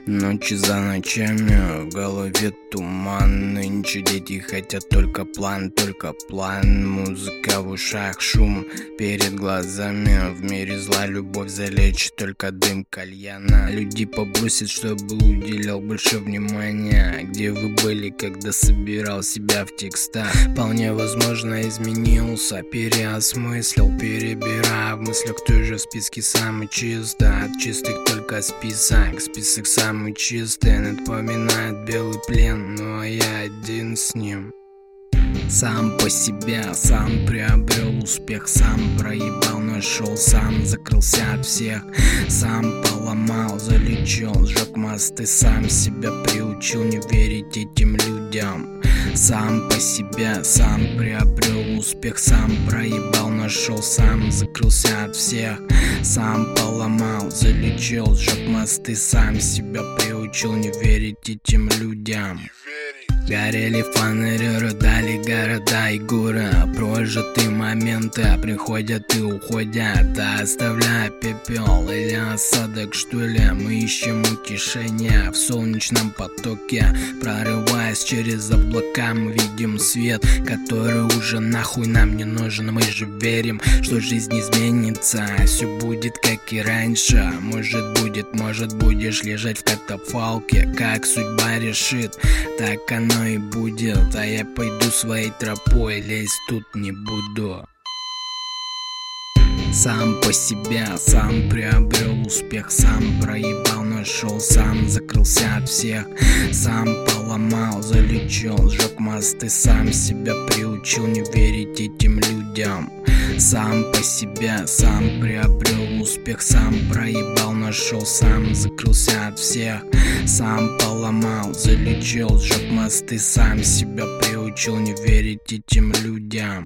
Ночи за ночами, в голове туман. Нынче дети хотят только план. Музыка в ушах, шум перед глазами. В мире зла любовь залечит только дым кальяна. Люди попросят, чтобы уделял больше внимания. Где вы были, когда собирал себя в текстах? Вполне возможно изменился, переосмыслил, перебирая в мыслях той же в списке самый чистый. От чистых только список самый чистый. Напоминает белый плен, но я один с ним. Сам по себе, сам приобрел успех, сам проебал, нашел, сам закрылся от всех, сам поломал, залечил, сжег мосты, сам себя приучил не верить этим людям. Сам по себе, сам приобрел успех, сам проебал, нашел, сам закрылся от всех, сам поломал, залечил, сжег мосты, сам себя приучил не верить этим людям. Горели фонари, рыдали города и горы. Прожитые моменты приходят и уходят, оставляя пепел или осадок, что ли. Мы ищем утешение в солнечном потоке. Прорываясь через облака, мы видим свет, который уже нахуй нам не нужен. Мы же верим, что жизнь изменится, все будет как и раньше. Может будешь лежать в катафалке, как судьба решит, так оно и будет. А я пойду своей тропой, лезть тут не буду. Сам по себе, сам приобрел успех, сам проебал, нашел, сам закрылся от всех, сам поломал, залечил, сжег мосты, сам себя приучил не верить этим людям. Сам по себе, сам приобрел успех, сам проебал, нашел, сам закрылся от всех, сам поломал, залечил, сжег мосты, сам себя приучил не верить этим людям.